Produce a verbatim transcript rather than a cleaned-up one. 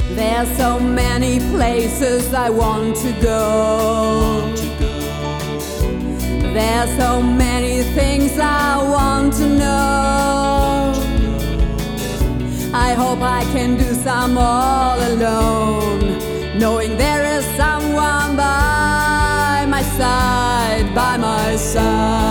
There's so many places I want to go. There's so many things I want to know. I hope I can do some all alone, knowing there is someone by my side, by my side.